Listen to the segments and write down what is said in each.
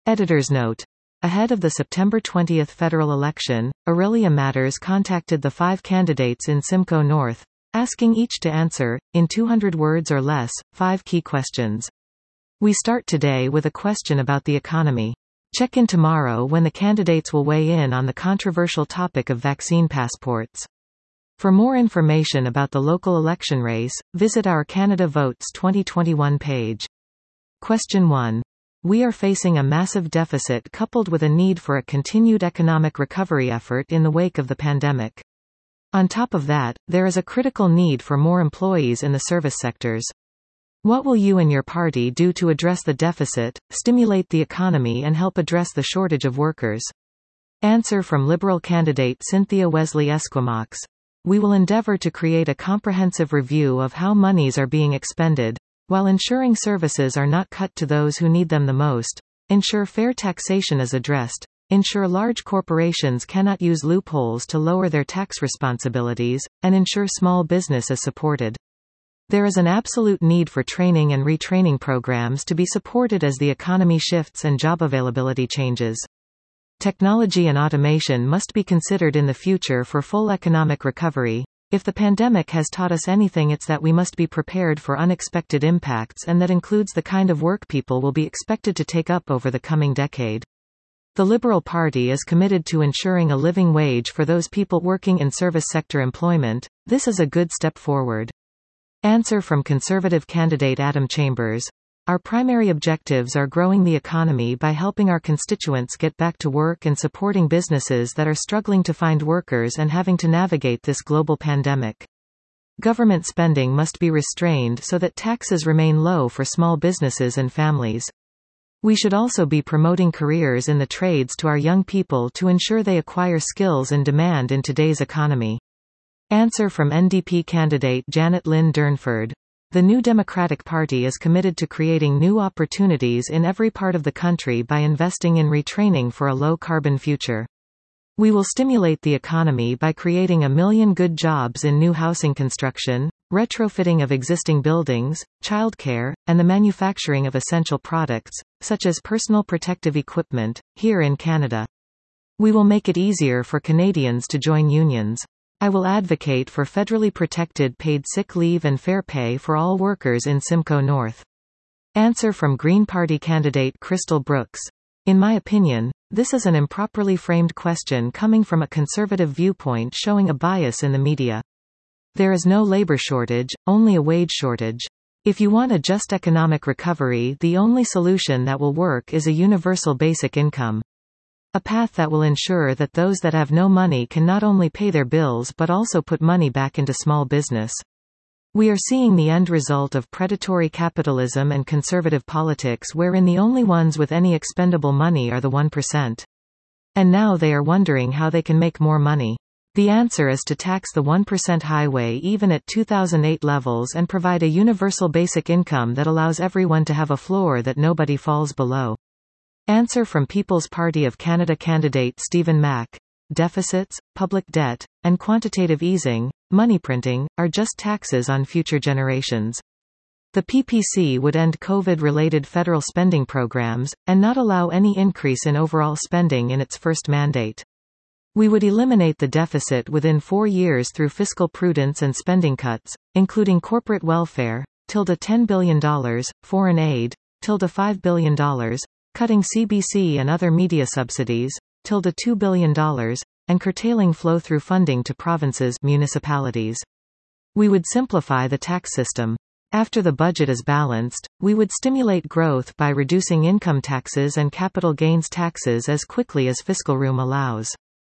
Editor's note. Ahead of the September 20 federal election, Aurelia Matters contacted the 5 candidates in Simcoe North, asking each to answer, in 200 words or less, 5 key questions. We start today with a question about the economy. Check in tomorrow when the candidates will weigh in on the controversial topic of vaccine passports. For more information about the local election race, visit our Canada Votes 2021 page. Question 1. We are facing a massive deficit coupled with a need for a continued economic recovery effort in the wake of the pandemic. On top of that, there is a critical need for more employees in the service sectors. What will you and your party do to address the deficit, stimulate the economy and help address the shortage of workers? Answer from Liberal candidate Cynthia Wesley Esquimaux. We will endeavour to create a comprehensive review of how monies are being expended, while ensuring services are not cut to those who need them the most, ensure fair taxation is addressed, ensure large corporations cannot use loopholes to lower their tax responsibilities, and ensure small business is supported. There is an absolute need for training and retraining programs to be supported as the economy shifts and job availability changes. Technology and automation must be considered in the future for full economic recovery. If the pandemic has taught us anything, it's that we must be prepared for unexpected impacts, and that includes the kind of work people will be expected to take up over the coming decade. The Liberal Party is committed to ensuring a living wage for those people working in service sector employment. This is a good step forward. Answer from Conservative candidate Adam Chambers. Our primary objectives are growing the economy by helping our constituents get back to work and supporting businesses that are struggling to find workers and having to navigate this global pandemic. Government spending must be restrained so that taxes remain low for small businesses and families. We should also be promoting careers in the trades to our young people to ensure they acquire skills in demand in today's economy. Answer from NDP candidate Janet Lynn Durnford. The New Democratic Party is committed to creating new opportunities in every part of the country by investing in retraining for a low-carbon future. We will stimulate the economy by creating 1 million good jobs in new housing construction, retrofitting of existing buildings, childcare, and the manufacturing of essential products, such as personal protective equipment, here in Canada. We will make it easier for Canadians to join unions. I will advocate for federally protected paid sick leave and fair pay for all workers in Simcoe North. Answer from Green Party candidate Crystal Brooks. In my opinion, this is an improperly framed question coming from a conservative viewpoint showing a bias in the media. There is no labor shortage, only a wage shortage. If you want a just economic recovery, the only solution that will work is a universal basic income. A path that will ensure that those that have no money can not only pay their bills but also put money back into small business. We are seeing the end result of predatory capitalism and conservative politics wherein the only ones with any expendable money are the 1%. And now they are wondering how they can make more money. The answer is to tax the 1% highway even at 2008 levels and provide a universal basic income that allows everyone to have a floor that nobody falls below. Answer from People's Party of Canada candidate Stephen Mack. Deficits, public debt, and quantitative easing, money printing, are just taxes on future generations. The PPC would end COVID-related federal spending programs, and not allow any increase in overall spending in its first mandate. We would eliminate the deficit within 4 years through fiscal prudence and spending cuts, including corporate welfare, $10 billion, foreign aid, $5 billion, cutting CBC and other media subsidies, $2 billion, and curtailing flow-through funding to provinces, municipalities. We would simplify the tax system. After the budget is balanced, we would stimulate growth by reducing income taxes and capital gains taxes as quickly as fiscal room allows.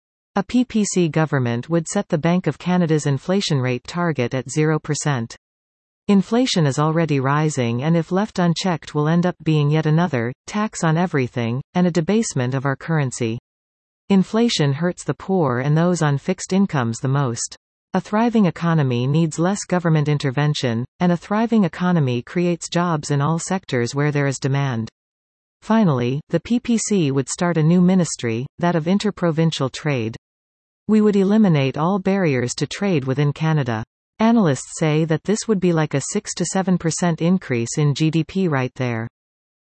A PPC government would set the Bank of Canada's inflation rate target at 0%. Inflation is already rising and if left unchecked will end up being yet another tax on everything, and a debasement of our currency. Inflation hurts the poor and those on fixed incomes the most. A thriving economy needs less government intervention, and a thriving economy creates jobs in all sectors where there is demand. Finally, the PPC would start a new ministry, that of interprovincial trade. We would eliminate all barriers to trade within Canada. Analysts say that this would be like a 6 to 7% increase in GDP right there.